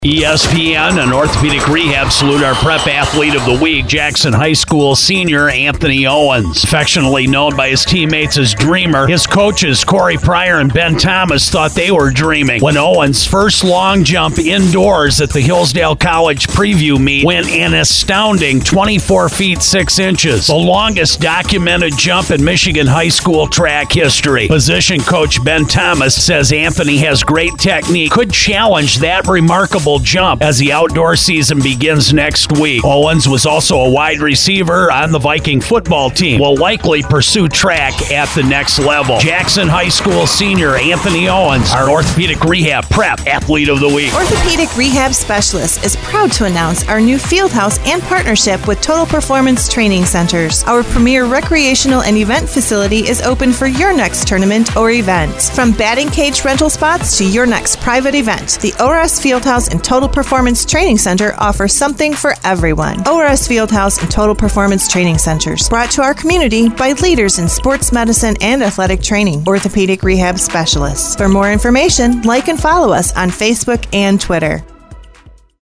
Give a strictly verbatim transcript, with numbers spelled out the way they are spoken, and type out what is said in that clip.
E S P N and Orthopedic Rehab salute our prep athlete of the week, Jackson High School senior Anthony Owens. Affectionately known by his teammates as Dreamer, his coaches Corey Pryor and Ben Thomas thought they were dreaming when Owens' first long jump indoors at the Hillsdale College preview meet went an astounding twenty-four feet six inches, the longest documented jump in Michigan high school track history. Position coach Ben Thomas says Anthony has great technique, could challenge that remarkable jump as the outdoor season begins next week. Owens was also a wide receiver on the Viking football team, will likely pursue track at the next level. Jackson High School senior Anthony Owens, our Orthopedic Rehab Prep Athlete of the Week. Orthopedic Rehab Specialist is proud to announce our new field house and partnership with Total Performance Training Centers. Our premier recreational and event facility is open for your next tournament or event. From batting cage rental spots to your next private event, the O R S Fieldhouse and Total Performance Training Center offers something for everyone. O R S Fieldhouse and Total Performance Training Centers, brought to our community by leaders in sports medicine and athletic training, Orthopedic Rehab Specialists. For more information, like and follow us on Facebook and Twitter.